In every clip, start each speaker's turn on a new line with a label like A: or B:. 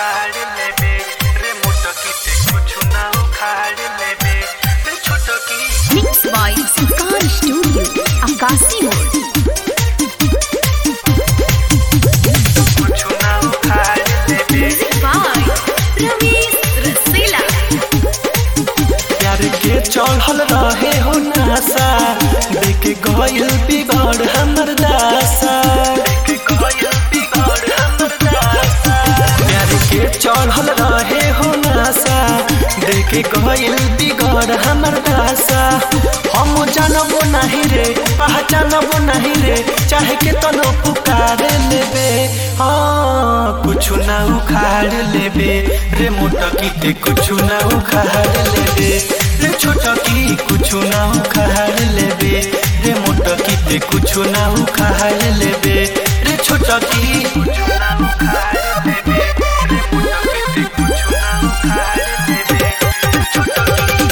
A: उखाड़ लेबे रे मोटकी से कुछ ना उखाड़ लेबे रे छोटकी।
B: मिक्स बाय सुकार स्टूडियो आकाशी मोड।
A: कुछ ना उखाड़ लेबे
B: बाय रवीश रसीला।
A: प्यार के चढ़ल रहे हो नासा देखे गइल बिगड़ हमर दासा चढ़ल रहे हो नासा देखे गइल बिगड़ हमर दासा। हम जानबो नहीं रे पहचानबो नहीं रे चाहे के तनो पुकार लेबे। हाँ कुछ ना उखाड़ लेबे रे मोटकी ते कुछ ना उखाड़ लेबे रे छोटकी कुछ ना उखाड़ लेबे रे मोटकी ते कुछ ना उखाड़ लेबे रे छोटकी कुछ ना उखाड़ लेबे रे मोटकी ते कुछ ना उखाड़ लेबे रे छोटकी।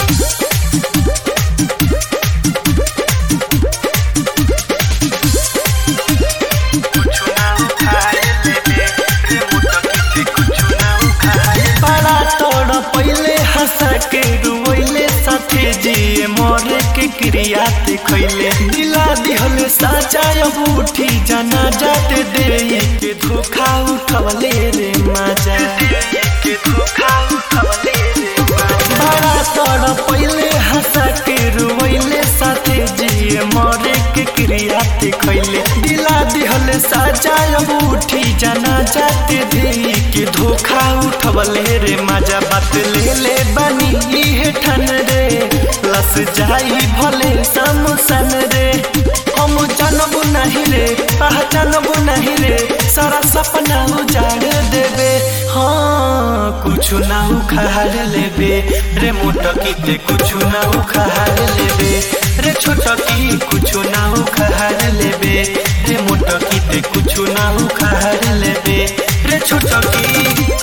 A: कुछ ना उखाड़ लेबे रे मोटकी ते कुछ ना उखाड़। बड़ा तोड़ पहिले हंसा के रुइले साथे जिए मोरे के क्रिया ते खइले दिला दिहले साचा अब उठी जाना जाते दे के धोखा उठवले रे माजा के धोखा उठवले रे माजा। बड़ा तोड़ पहिले हंसा के रुइले साथे जिए मोरे के क्रिया ते खइले दिला दिहले साचा अब उठी जाना जाते दे के धोखा उठवले रे माजा। बात ले ले बनी इहे ठन रे लस जाई भले समसन रे। हम जानबो नहीं रे पहचानबो नहीं रे सारा सपना उजाड़ देबे। हाँ कुछ ना उखाड़ लेबे रे मोटकी ते कुछ ना उखाड़ लेबे रे छोटकी कुछ ना उखाड़ लेबे रे मोटकी ते कुछ ना उखाड़ लेबे रे छोटकी।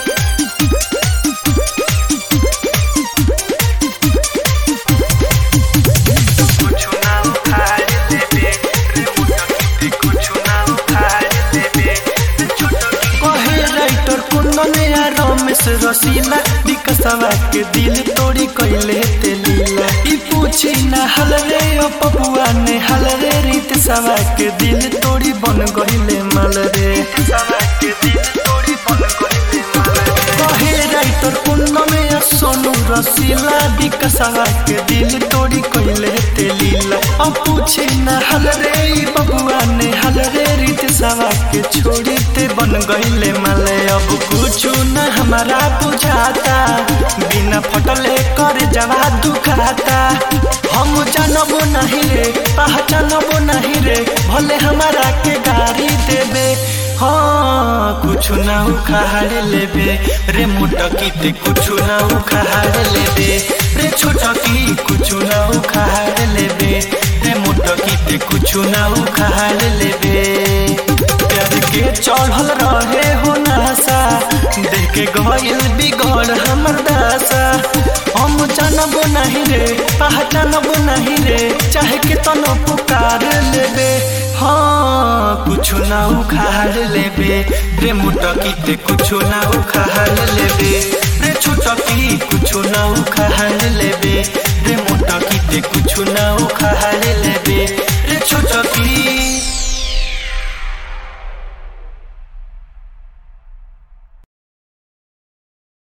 A: रसीला विकसवा के दिल तोड़ी कइले ते लीला ई पूछी ना हल रे ओ पपुआ ने हल रे रीत सवा के दिल तोड़ी बन गइले मल रे सवा के दिल तोड़ी बन गइले मल रे। कहे राइटर कुन्न में सोनू रसीला विकसवा के दिल तोड़ी कइले ते लीला ओ पूछी ना हल रे ई पपुआ ने हल रे रीत सवा के छोड़ी ते बन गइले मल। अब कुछ ना हमारा बुझाता बिना फटले कर जवा दुखाता। हम जानबो नहीं रे पहचानबो नहीं रे भले हमारा के गाड़ी देबे। हाँ कुछ ना उखाड़ लेबे रे मोटकी ते कुछ ना उखाड़ लेबे रे छोटकी कुछ ना उखाड़ लेबे रे मोटकी ते कुछ ना उखाड़ लेबे। प्यार के चढ़ल रहे हो नासा देखे गइल बिगड़ हमर दासा। हम जानबो नहीं रे पहचानबो नहीं रे चाहे के तनो पुकार लेबे। हाँ कुछ ना उखाड़ लेबे रे मोटकी ते कुछ ना उखाड़ लेबे रे छोटकी कुछ ना उखाड़ लेबे रे मोटकी ते कुछ ना उखाड़ लेबे रे छोटकी।